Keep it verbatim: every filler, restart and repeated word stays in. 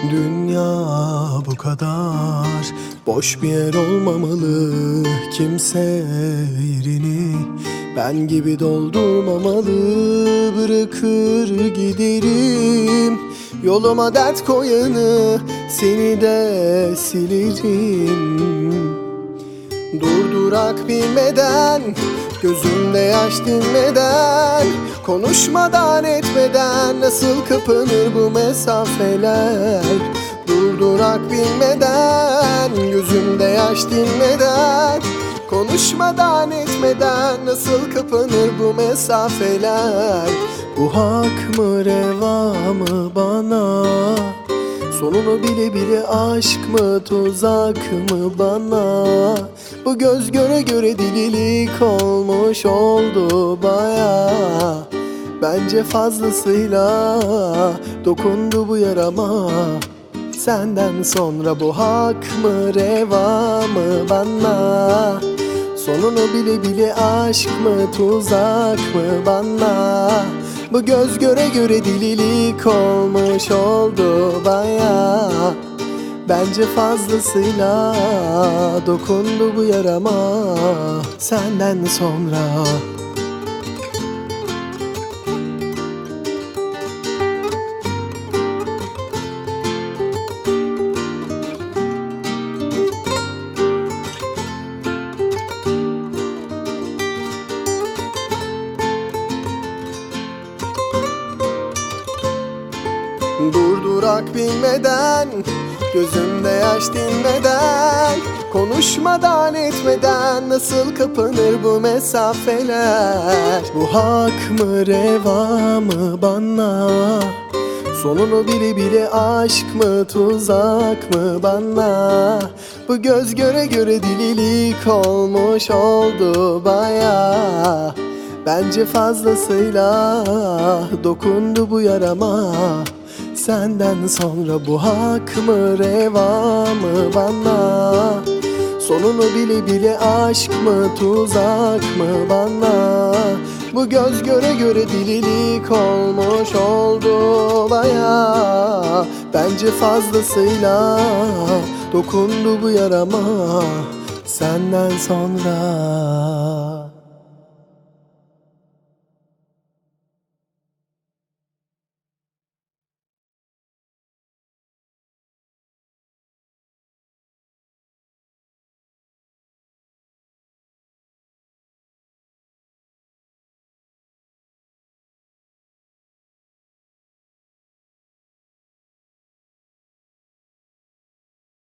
Dünya bu kadar boş bir yer olmamalı. Kimse yerini ben gibi doldurmamalı. Bırakır giderim yoluma dert koyanı, seni de silerim. Durdurak bilmeden, gözümde yaş dinmeden, konuşmadan etmeden nasıl kapanır bu mesafeler? Durdurak bilmeden, gözümde yaş dinmeden, konuşmadan etmeden nasıl kapanır bu mesafeler? Bu hak mı reva mı bana? Sonunu bile bile aşk mı tuzak mı bana? Bu göz göre göre delilik olmuş oldu baya. Bence fazlasıyla dokundu bu yarama. Senden sonra bu hak mı reva mı bana? Sonunu bile bile aşk mı tuzak mı bana? Bu göz göre göre delilik olmuş oldu baya. Bence fazlasıyla dokundu bu yarama senden sonra. Durdurak bilmeden, gözümde yaş dinmeden, konuşmadan etmeden nasıl kapanır bu mesafeler? Bu hak mı reva mı bana? Sonunu bile bile aşk mı tuzak mı bana? Bu göz göre göre delilik olmuş oldu baya. Bence fazlasıyla dokundu bu yarama. Senden sonra bu hak mı reva mı bana? Sonunu bile bile aşk mı tuzak mı bana? Bu göz göre göre delilik olmuş oldu baya. Bence fazlasıyla dokundu bu yarama senden sonra.